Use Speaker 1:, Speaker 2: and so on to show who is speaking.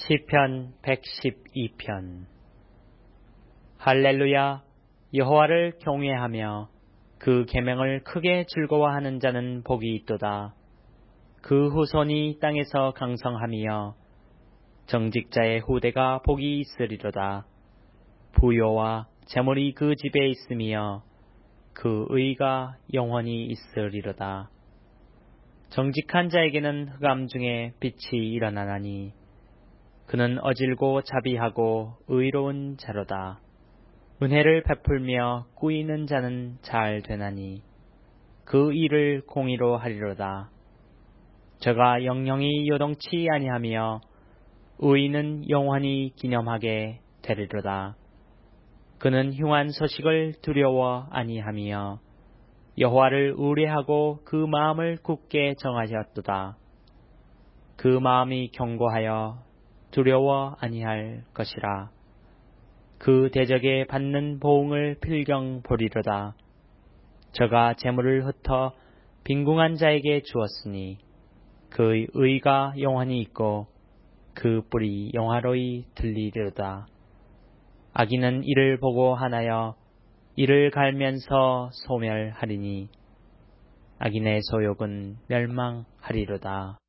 Speaker 1: 시편 112편. 할렐루야. 여호와를 경외하며 그 계명을 크게 즐거워하는 자는 복이 있도다. 그 후손이 땅에서 강성하며 정직자의 후대가 복이 있으리로다. 부요와 재물이 그 집에 있으며 그 의가 영원히 있으리로다. 정직한 자에게는 흑암 중에 빛이 일어나나니 그는 어질고 자비하고 의로운 자로다. 은혜를 베풀며 꾸이는 자는 잘 되나니 그 일을 공의로 하리로다. 저가 영영이 요동치 아니하며 의인은 영원히 기념하게 되리로다. 그는 흉한 소식을 두려워 아니하며 여호와를 의뢰하고 그 마음을 굳게 정하셨도다. 그 마음이 견고하여 두려워 아니할 것이라. 그 대적에 받는 보응을 필경 보리로다. 저가 재물을 흩어 빈궁한 자에게 주었으니 그의 의가 영원히 있고 그 뿔이 영화로이 들리리로다. 악인은 이를 보고 하나여 이를 갈면서 소멸하리니 악인의 소욕은 멸망하리로다.